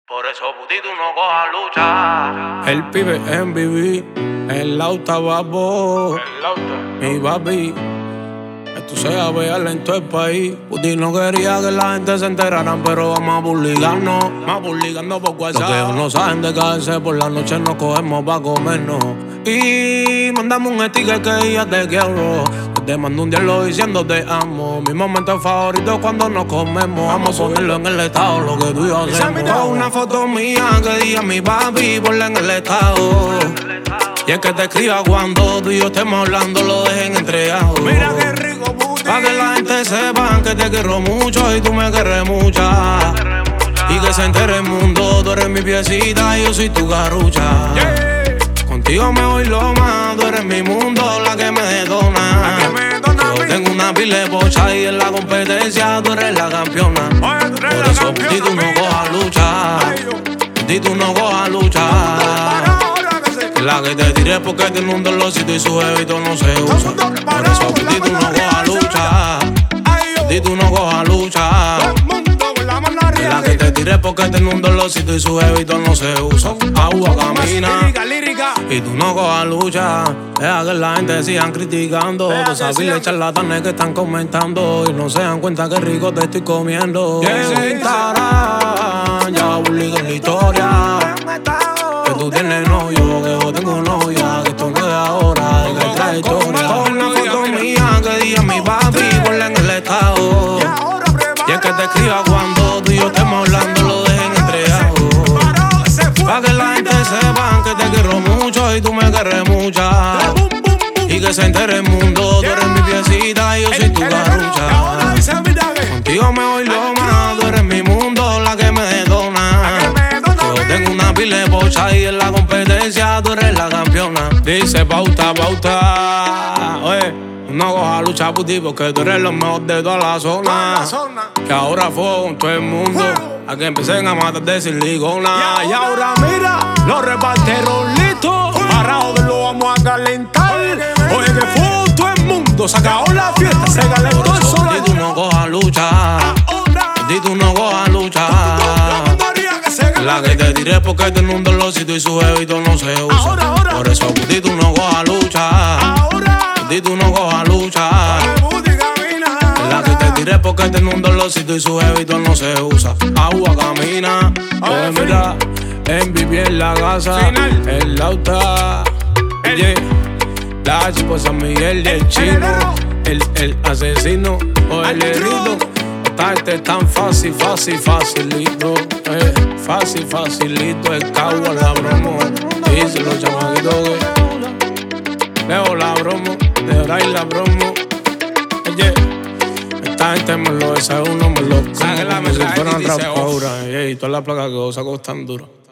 Por eso, puti, tú no cojas lucha. El pibe MVB, el lauta babo, mi papi. Esto se va a ver en todo el país. Puti no quería que la gente se enteraran, pero vamos a publicando por WhatsApp. Los que no saben de caerse por la noche nos cogemos pa' comernos. Y mandamos un sticker que ya te quiero. Te mando un diálogo diciendo te amo. Mi momento favorito cuando nos comemos. Vamos a ponerlo en el estado, lo que tú y yo hacemos. Una foto mía que diga mi papi, ponla en el estado. Y es que te escriba cuando tú y yo estemos hablando, lo dejen entregado. Mira qué rico, puti. Pa' que la gente sepa que te quiero mucho y tú me quieres mucha. Y que se entere el mundo, tú eres mi piecita y yo soy tu garrucha. Contigo me voy lo más, tú eres mi mundo, la que me detona. Yo tengo una pila de pocha y en la competencia tú eres la campeona. Por eso, puti, tú no cojas lucha. Puti, tú no cojas lucha. La que te tiré porque tiene un dolorcito y su jevito no se usa. Por eso, puti, tú no cojas lucha. Puti, tú no cojas lucha. La que te tiré porque tiene un dolorcito y su jevito no se usa. Agua camina y tú no cojas lucha. Deja que la gente sigan criticando. De esas charlatanes que están comentando y no se dan cuenta que rico te estoy comiendo. En Instagram ya publican la historia que tú tienes novio, que yo tengo novia, que esto no es de ahora, de que hay trayectoria. Una foto mía que diga mi papi, ponla en el estado. Y es que te escriba cuando tú y yo estemos hablando, lo dejen entregado. Pa' que la gente sepa que te quiero mucho y tú me quieres mucha. Y que se entere el mundo, tú eres mi piecita y yo soy tu garrucha. Contigo me voy lo más, tú eres mi mundo, la que me detona. Yo tengo una pila de pocha y en la competencia tú eres la campeona. Dice pauta, oye, no cojas lucha, puti, porque tú eres lo mejor de toda la zona. Que ahora fuego con todo el mundo, a que empiecen a matar de silicona. Y ahora mira, los reparteros listos, parados que lo vamos a calentar. Oye, que fuego todo el mundo, se acabó la fiesta, se calentó el sol. Y tú no cojas lucha, y tú no cojas lucha. La que te tiré porque tiene un dolorcito y su jevito no se usa. Por eso, puti, tú no cojas lucha. Puti, tú no cojas lucha. La que te tiré porque tiene un dolorcito y su jevito no se usa. Agua camina. Oye, mira, MVB en la casa. El lauta. La chico San Miguel y el chino. El asesino o el herito. Este es tan facilito, facilito, el cabo la bromo. Dice los chamaquitos que leo la bromo, de hora y la bromo. Oye, esta gente me lo desayuno, me lo como si fueran rap ahora. Y todas las placas que os saco están duras.